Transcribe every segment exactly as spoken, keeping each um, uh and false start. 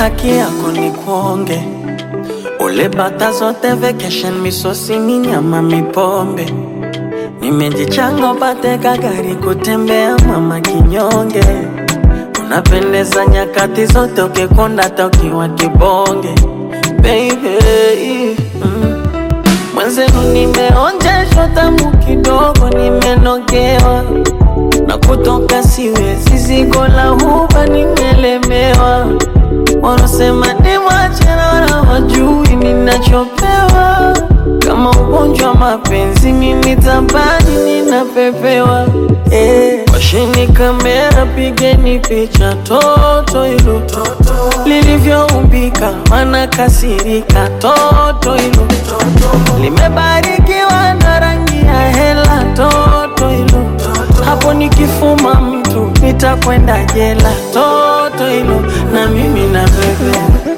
haki yako ni kuonge. Ule bata zote vacation misosi ni nyama mipombe. Nimejichanga upate kagari kutembea mama kinyonge. Unapendeza nyakati zote ukikonda tokiwa kibonge. Baby mm. Mwenzenu nimeonjeshwa tamu kidogo nimenogewa. Na kutoka siwezi zigo la huba nimelemewa. Wanasema ni machera na wajui ninachopewa. Kama ugonjwa mapenzi mimi tabani ninapepewa. Eh, washini kamera pigeni picha toto ilo lilivyoumbika wanakasirika toto ilo limebarikiwa na rangi ya hela toto ilo hapo nikifuma mtu nitakwenda jela toto ilo na mimi na bebe.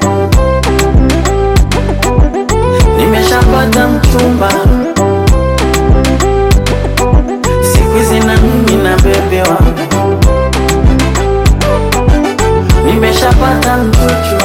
Nimeshapata mchumba siku hizi na mimi na bebe wangu. Nimeshapata mchuchu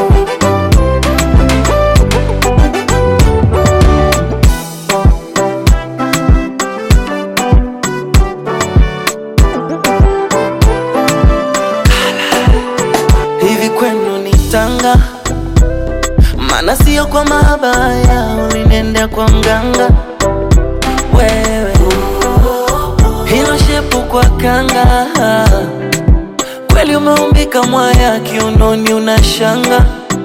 hivi kwenu ni Tanga. Mana sio kwa mabaya ulinenda kwa mganga. Wewe hilo shepu kwa kanga. Kweli umeumbika mwaya kiunoni unashanga.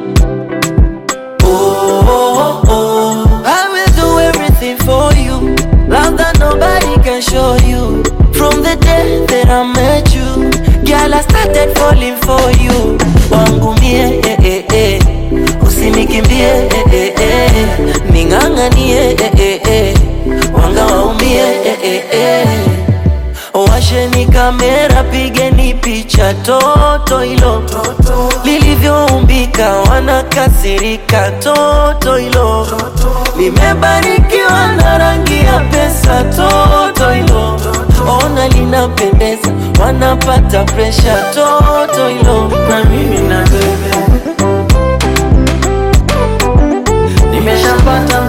Oh, oh, oh. I will do everything for you. Love that nobody can show you. From the day that I met you, girl, I started falling for you. Wangu mie, eh, eh, eh. Usinikimbie, eh, eh, eh. Ninganganie, eh, eh, eh. Wanga waumie, eh, eh, eh. Washeni kamera pigeni picha toto ilo lilivyoumbika wanakasirika toto ilo limebarikiwa na rangi ya pesa toto ilo ona linapendeza wanapata pressure toto ilo na mimi na bebe. Nimeshapata